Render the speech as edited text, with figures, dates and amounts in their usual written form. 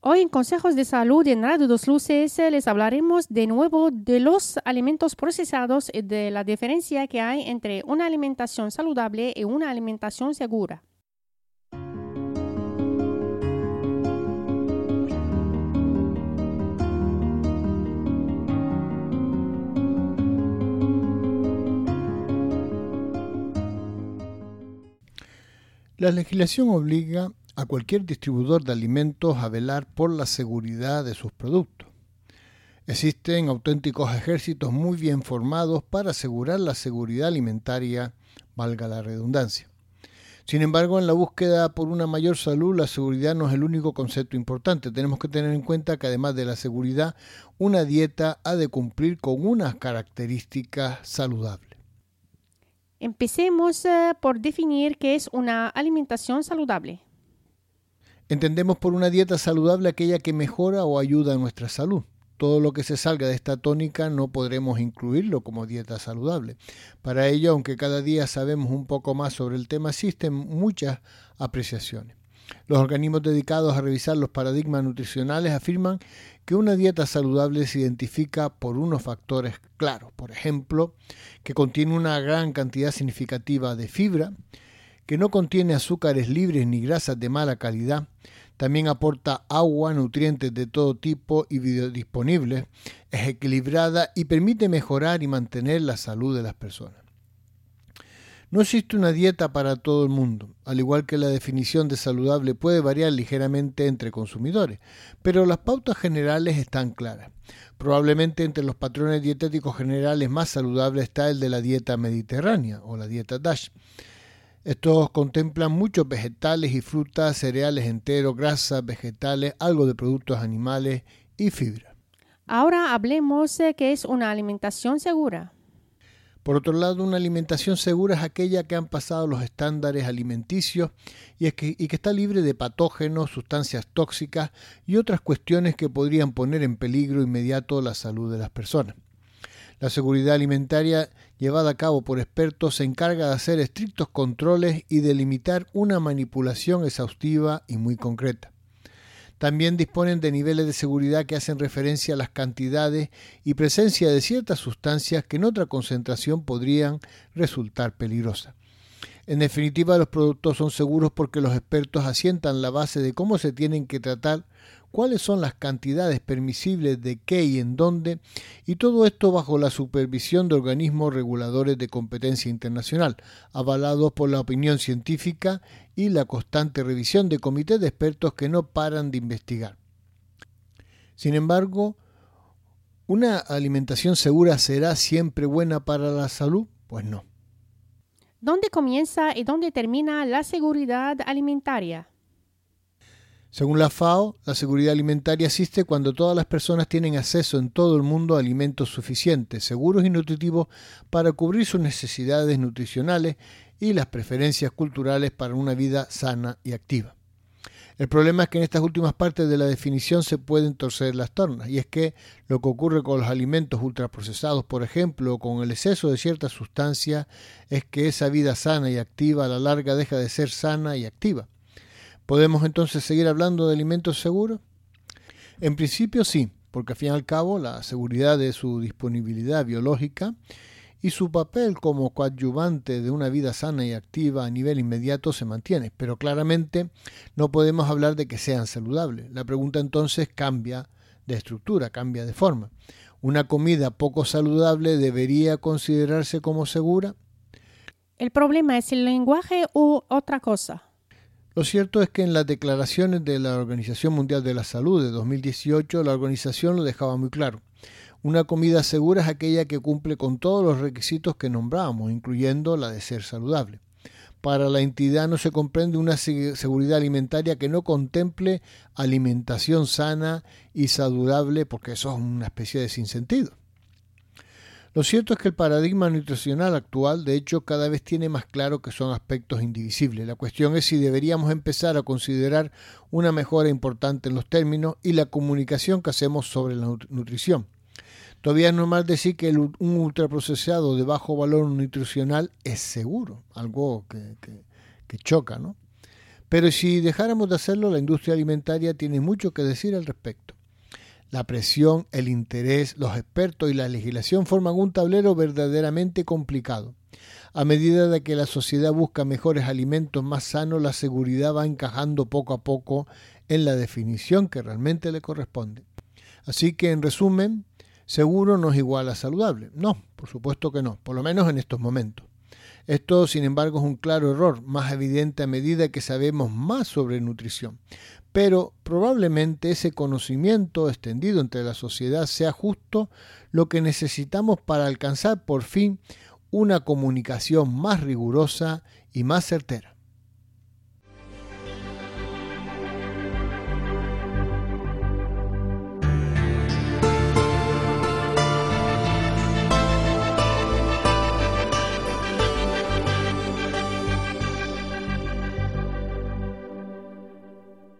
Hoy en Consejos de Salud en Radio Dos Luces les hablaremos de nuevo de los alimentos procesados y de la diferencia que hay entre una alimentación saludable y una alimentación segura. La legislación obliga a cualquier distribuidor de alimentos a velar por la seguridad de sus productos. Existen auténticos ejércitos muy bien formados para asegurar la seguridad alimentaria, valga la redundancia. Sin embargo, en la búsqueda por una mayor salud, la seguridad no es el único concepto importante. Tenemos que tener en cuenta que además de la seguridad, una dieta ha de cumplir con unas características saludables. Empecemos por definir qué es una alimentación saludable. Entendemos por una dieta saludable aquella que mejora o ayuda a nuestra salud. Todo lo que se salga de esta tónica no podremos incluirlo como dieta saludable. Para ello, aunque cada día sabemos un poco más sobre el tema, existen muchas apreciaciones. Los organismos dedicados a revisar los paradigmas nutricionales afirman que una dieta saludable se identifica por unos factores claros. Por ejemplo, que contiene una gran cantidad significativa de fibra, que no contiene azúcares libres ni grasas de mala calidad, también aporta agua, nutrientes de todo tipo y biodisponibles, es equilibrada y permite mejorar y mantener la salud de las personas. No existe una dieta para todo el mundo, al igual que la definición de saludable puede variar ligeramente entre consumidores, pero las pautas generales están claras. Probablemente entre los patrones dietéticos generales más saludables está el de la dieta mediterránea o la dieta DASH. Estos contemplan muchos vegetales y frutas, cereales enteros, grasas, vegetales, algo de productos animales y fibra. Ahora hablemos de qué es una alimentación segura. Por otro lado, una alimentación segura es aquella que han pasado los estándares alimenticios y que está libre de patógenos, sustancias tóxicas y otras cuestiones que podrían poner en peligro inmediato la salud de las personas. La seguridad alimentaria llevada a cabo por expertos se encarga de hacer estrictos controles y de limitar una manipulación exhaustiva y muy concreta. También disponen de niveles de seguridad que hacen referencia a las cantidades y presencia de ciertas sustancias que en otra concentración podrían resultar peligrosas. En definitiva, los productos son seguros porque los expertos asientan la base de cómo se tienen que tratar, cuáles son las cantidades permisibles de qué y en dónde, y todo esto bajo la supervisión de organismos reguladores de competencia internacional, avalados por la opinión científica y la constante revisión de comités de expertos que no paran de investigar. Sin embargo, ¿una alimentación segura será siempre buena para la salud? Pues no. ¿Dónde comienza y dónde termina la seguridad alimentaria? Según la FAO, la seguridad alimentaria existe cuando todas las personas tienen acceso en todo el mundo a alimentos suficientes, seguros y nutritivos para cubrir sus necesidades nutricionales y las preferencias culturales para una vida sana y activa. El problema es que en estas últimas partes de la definición se pueden torcer las tornas, y es que lo que ocurre con los alimentos ultraprocesados, por ejemplo, o con el exceso de ciertas sustancias, es que esa vida sana y activa a la larga deja de ser sana y activa. ¿Podemos entonces seguir hablando de alimentos seguros? En principio sí, porque al fin y al cabo la seguridad de su disponibilidad biológica y su papel como coadyuvante de una vida sana y activa a nivel inmediato se mantiene, pero claramente no podemos hablar de que sean saludables. La pregunta entonces cambia de estructura, cambia de forma. ¿Una comida poco saludable debería considerarse como segura? ¿El problema es el lenguaje u otra cosa? Lo cierto es que en las declaraciones de la Organización Mundial de la Salud de 2018, la organización lo dejaba muy claro. Una comida segura es aquella que cumple con todos los requisitos que nombramos, incluyendo la de ser saludable. Para la entidad no se comprende una seguridad alimentaria que no contemple alimentación sana y saludable, porque eso es una especie de sinsentido. Lo cierto es que el paradigma nutricional actual, de hecho, cada vez tiene más claro que son aspectos indivisibles. La cuestión es si deberíamos empezar a considerar una mejora importante en los términos y la comunicación que hacemos sobre la nutrición. Todavía es normal decir que un ultraprocesado de bajo valor nutricional es seguro, algo que choca, ¿no? Pero si dejáramos de hacerlo, la industria alimentaria tiene mucho que decir al respecto. La presión, el interés, los expertos y la legislación forman un tablero verdaderamente complicado. A medida de que la sociedad busca mejores alimentos más sanos, la seguridad va encajando poco a poco en la definición que realmente le corresponde. Así que, en resumen, seguro no es igual a saludable. No, por supuesto que no, por lo menos en estos momentos. Esto, sin embargo, es un claro error, más evidente a medida que sabemos más sobre nutrición. Pero probablemente ese conocimiento extendido entre la sociedad sea justo lo que necesitamos para alcanzar por fin una comunicación más rigurosa y más certera.